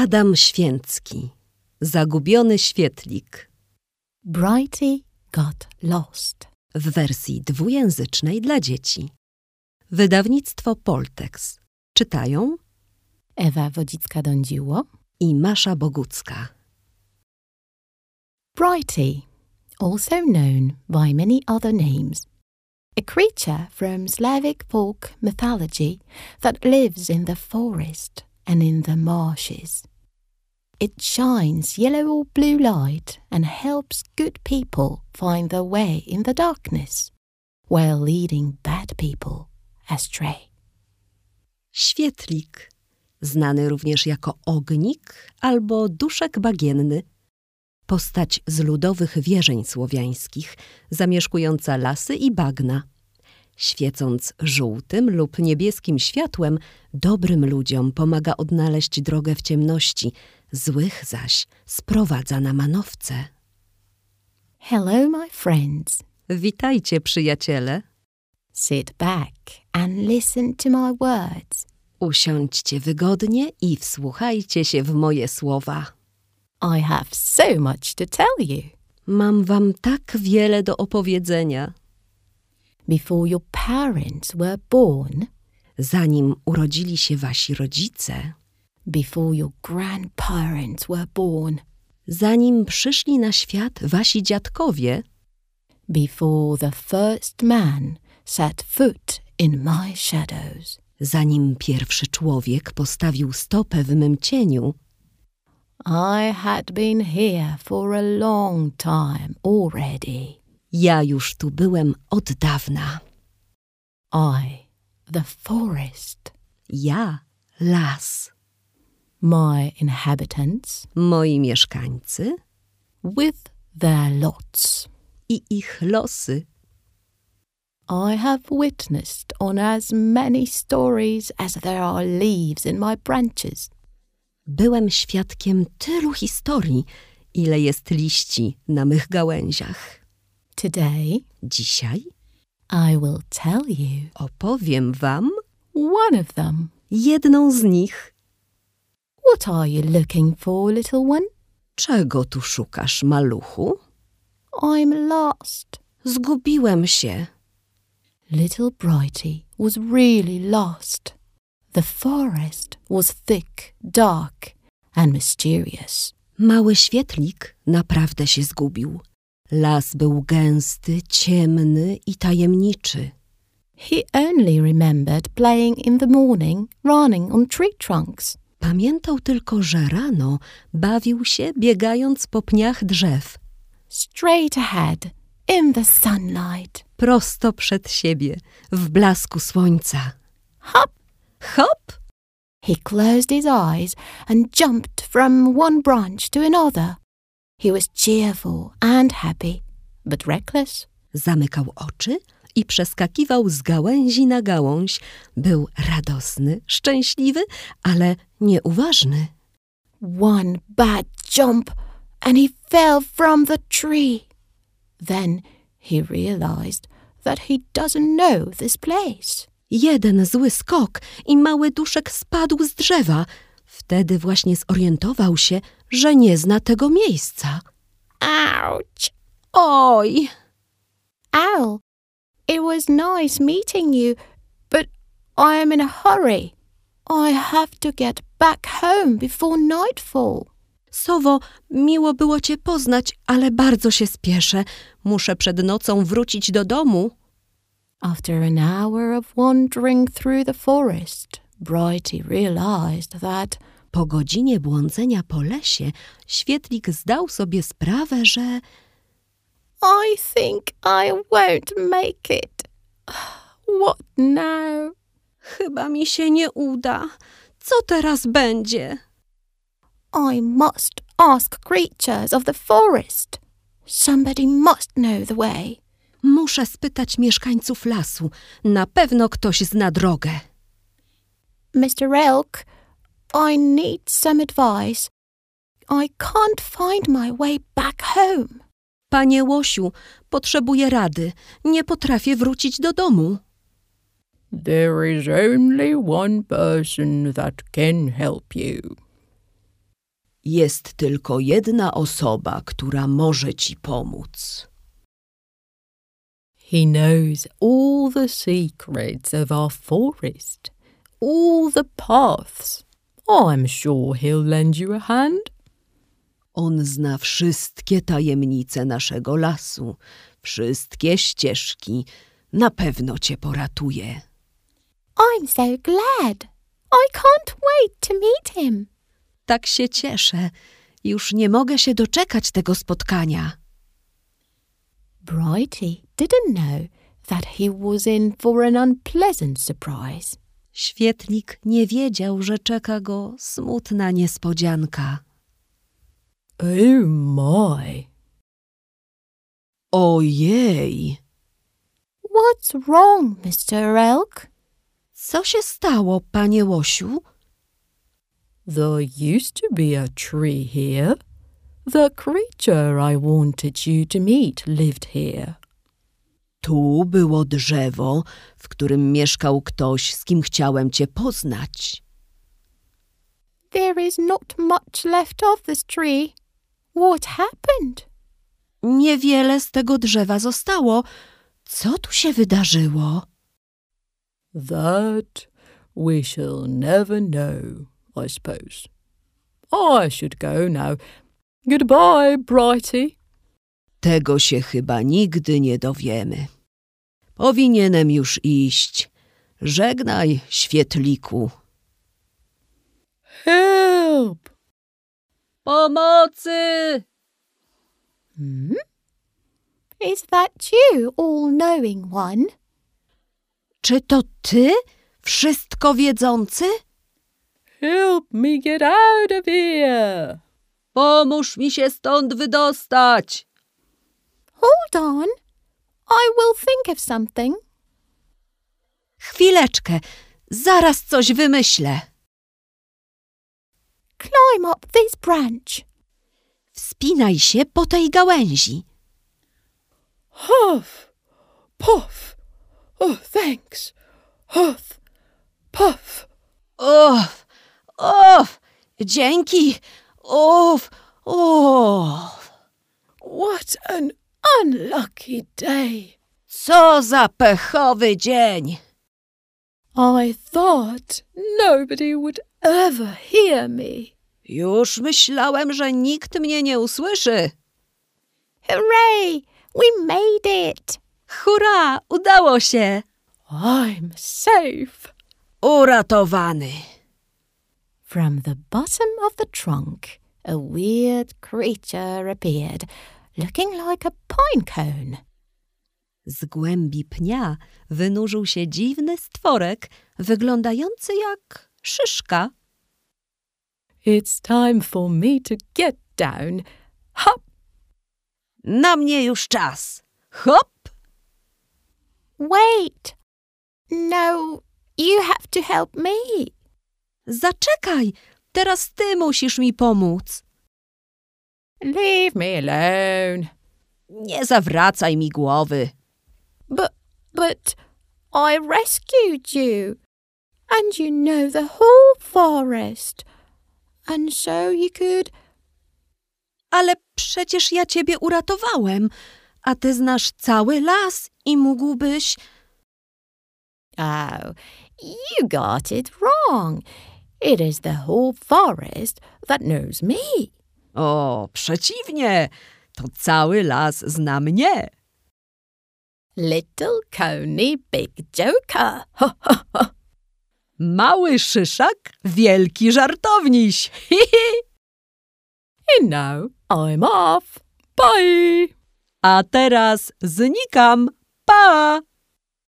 Adam Święcki. Zagubiony świetlik. Brighty got lost. W wersji dwujęzycznej dla dzieci. Wydawnictwo Poltex. Czytają Ewa Wodzicka-Dądziło i Masza Bogucka. Brighty, also known by many other names, a creature from Slavic folk mythology that lives in the forest and in the marshes. It shines yellow or blue light and helps good people find their way in the darkness, while leading bad people astray. Świetlik, znany również jako ognik albo duszek bagienny. Postać z ludowych wierzeń słowiańskich, zamieszkująca lasy i bagna. Świecąc żółtym lub niebieskim światłem, dobrym ludziom pomaga odnaleźć drogę w ciemności, złych zaś sprowadza na manowce. Hello, my friends. Witajcie, przyjaciele. Sit back and listen to my words. Usiądźcie wygodnie i wsłuchajcie się w moje słowa. I have so much to tell you. Mam wam tak wiele do opowiedzenia. Before your parents were born, Zanim urodzili się wasi rodzice, before your grandparents were born, zanim przyszli na świat wasi dziadkowie, before the first man set foot in my shadows, zanim pierwszy człowiek postawił stopę w mym cieniu, I had been here for a long time already. ja już tu byłem od dawna. I, the forest, Ja, las, my inhabitants, moi mieszkańcy with their lots. i ich losy. I have witnessed on as many stories as there are leaves in my branches. Byłem świadkiem tylu historii, ile jest liści na mych gałęziach. Today, Dzisiaj I will tell you opowiem wam one of them. jedną z nich. What are you looking for, little one? Czego tu szukasz, maluchu? I'm lost. Zgubiłem się. Little Brighty was really lost. The forest was thick, dark and mysterious. Mały świetlik naprawdę się zgubił. Las był gęsty, ciemny i tajemniczy. He only remembered playing in the morning, running on tree trunks. Pamiętał tylko, że rano bawił się, biegając po pniach drzew. Straight ahead, in the sunlight. Prosto przed siebie, w blasku słońca. Hop! Hop! He closed his eyes and jumped from one branch to another. He was cheerful and happy, but reckless. Zamykał oczy i przeskakiwał z gałęzi na gałąź. Był radosny, szczęśliwy, ale nieuważny. One bad jump and he fell from the tree. Then he realized that he doesn't know this place. Jeden zły skok i mały duszek spadł z drzewa. Wtedy właśnie zorientował się, że nie zna tego miejsca. Ouch! Oj! Owl, it was nice meeting you, but I am in a hurry. I have to get back home before nightfall. Sowo, miło było cię poznać, ale bardzo się spieszę. Muszę przed nocą wrócić do domu. After an hour of wandering through the forest, Brighty realized that Po godzinie błądzenia po lesie, świetlik zdał sobie sprawę, że I think I won't make it. What now? chyba mi się nie uda. Co teraz będzie? I must ask creatures of the forest. Somebody must know the way. Muszę spytać mieszkańców lasu. Na pewno ktoś zna drogę. Mr. Elk, I need some advice. I can't find my way back home. Panie Łosiu, potrzebuję rady. Nie potrafię wrócić do domu. There is only one person that can help you. Jest tylko jedna osoba, która może ci pomóc. He knows all the secrets of our forest, all the paths. I'm sure he'll lend you a hand. On zna wszystkie tajemnice naszego lasu, wszystkie ścieżki. Na pewno cię poratuje. I'm so glad. I can't wait to meet him. Tak się cieszę. Już nie mogę się doczekać tego spotkania. Brighty didn't know that he was in for an unpleasant surprise. Świetlik nie wiedział, że czeka go smutna niespodzianka. Oh my! Ojej! What's wrong, Mr. Elk? Co się stało, panie Łosiu? There used to be a tree here. The creature I wanted you to meet lived here. Tu było drzewo, w którym mieszkał ktoś, z kim chciałem cię poznać. There is not much left of this tree. What happened? Niewiele z tego drzewa zostało. Co tu się wydarzyło? That we shall never know, I suppose. I should go now. Goodbye, Brighty. Tego się chyba nigdy nie dowiemy. Powinienem już iść. Żegnaj, świetliku. Help! Pomocy! Is that you, all-knowing one? Czy to ty, wszystko wiedzący? Help me get out of here! Pomóż mi się stąd wydostać. Hold on. I will think of something. Chwileczkę, zaraz coś wymyślę. Climb up this branch. Wspinaj się po tej gałęzi. Huff, puff. Oh, thanks. Huff, puff. Uff, dzięki. Uff. What an unlucky day. Co za pechowy dzień. I thought nobody would ever hear me. Już myślałem, że nikt mnie nie usłyszy. Hooray! We made it! Hurra, udało się. I'm safe. Uratowany. From the bottom of the trunk, a weird creature appeared, looking like a pine cone. Z głębi pnia wynurzył się dziwny stworek, wyglądający jak szyszka. It's time for me to get down. Hop! Na mnie już czas. Hop! Wait! No, you have to help me. Zaczekaj, teraz ty musisz mi pomóc. Leave me alone. Nie zawracaj mi głowy. But I rescued you. And you know the whole forest. And so you could... Ale przecież ja ciebie uratowałem, a ty znasz cały las i mógłbyś... Oh, you got it wrong. It is the whole forest that knows me. O, przeciwnie, to cały las zna mnie. Little Coney Big Joker. Ho, ho, ho. Mały szyszak, wielki żartowniś. Hi, hi. And now I'm off. Bye. A teraz znikam. Pa!